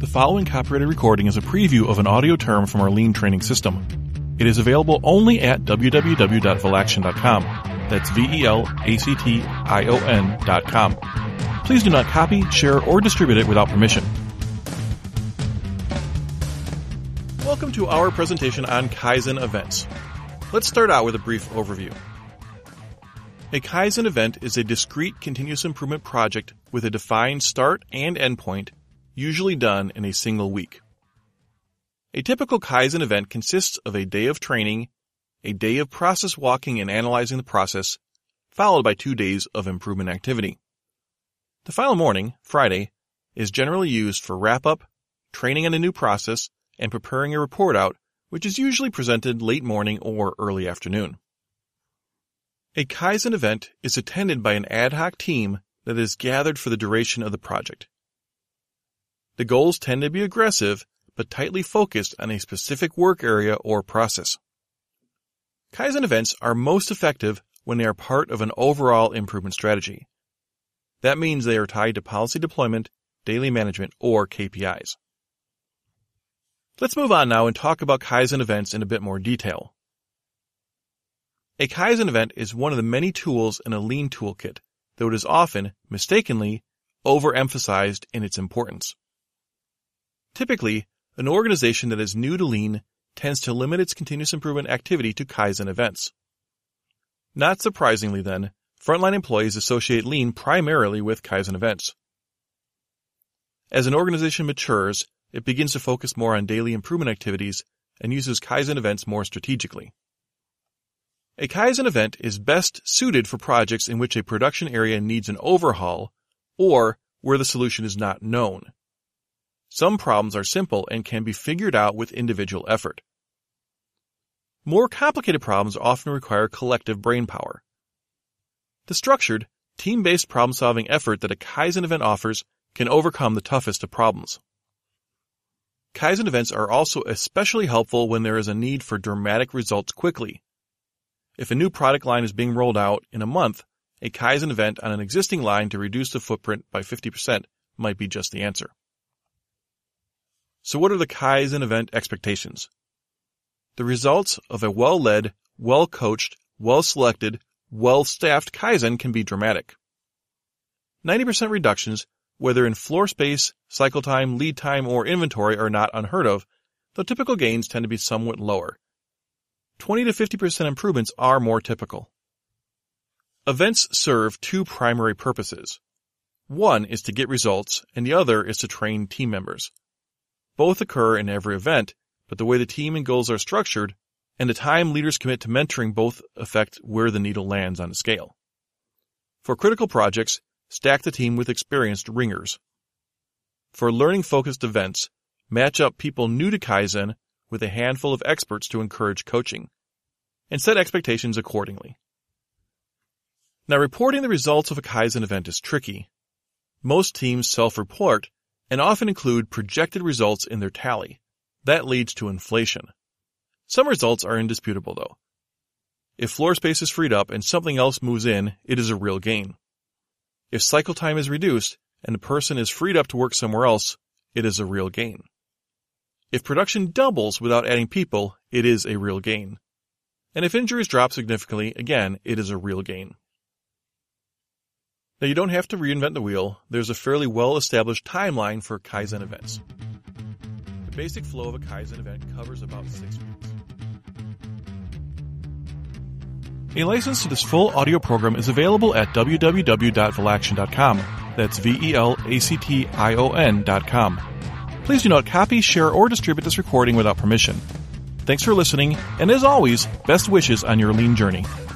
The following copyrighted recording is a preview of an audio term from our Lean training system. It is available only at www.velaction.com. That's VELACTION.com. Please do not copy, share, or distribute it without permission. Welcome to our presentation on Kaizen events. Let's start out with a brief overview. A Kaizen event is a discrete continuous improvement project with a defined start and end point, usually done in a single week. A typical Kaizen event consists of a day of training, a day of process walking and analyzing the process, followed by 2 days of improvement activity. The final morning, Friday, is generally used for wrap-up, training on a new process, and preparing a report out, which is usually presented late morning or early afternoon. A Kaizen event is attended by an ad hoc team that is gathered for the duration of the project. The goals tend to be aggressive, but tightly focused on a specific work area or process. Kaizen events are most effective when they are part of an overall improvement strategy. That means they are tied to policy deployment, daily management, or KPIs. Let's move on now and talk about Kaizen events in a bit more detail. A Kaizen event is one of the many tools in a Lean toolkit, though it is often, mistakenly, overemphasized in its importance. Typically, an organization that is new to Lean tends to limit its continuous improvement activity to Kaizen events. Not surprisingly then, frontline employees associate Lean primarily with Kaizen events. As an organization matures, it begins to focus more on daily improvement activities and uses Kaizen events more strategically. A Kaizen event is best suited for projects in which a production area needs an overhaul or where the solution is not known. Some problems are simple and can be figured out with individual effort. More complicated problems often require collective brainpower. The structured, team-based problem-solving effort that a Kaizen event offers can overcome the toughest of problems. Kaizen events are also especially helpful when there is a need for dramatic results quickly. If a new product line is being rolled out in a month, a Kaizen event on an existing line to reduce the footprint by 50% might be just the answer. So what are the Kaizen event expectations? The results of a well-led, well-coached, well-selected, well-staffed Kaizen can be dramatic. 90% reductions, whether in floor space, cycle time, lead time, or inventory, are not unheard of, though typical gains tend to be somewhat lower. 20 to 50% improvements are more typical. Events serve two primary purposes. One is to get results, and the other is to train team members. Both occur in every event, but the way the team and goals are structured and the time leaders commit to mentoring both affect where the needle lands on the scale. For critical projects, stack the team with experienced ringers. For learning-focused events, match up people new to Kaizen with a handful of experts to encourage coaching, and set expectations accordingly. Now, reporting the results of a Kaizen event is tricky. Most teams self-report and often include projected results in their tally. That leads to inflation. Some results are indisputable, though. If floor space is freed up and something else moves in, it is a real gain. If cycle time is reduced and the person is freed up to work somewhere else, it is a real gain. If production doubles without adding people, it is a real gain. And if injuries drop significantly, again, it is a real gain. Now, you don't have to reinvent the wheel. There's a fairly well-established timeline for Kaizen events. The basic flow of a Kaizen event covers about 6 weeks. A license to this full audio program is available at www.velaction.com. That's VELACTION.com. Please do not copy, share, or distribute this recording without permission. Thanks for listening, and as always, best wishes on your Lean journey.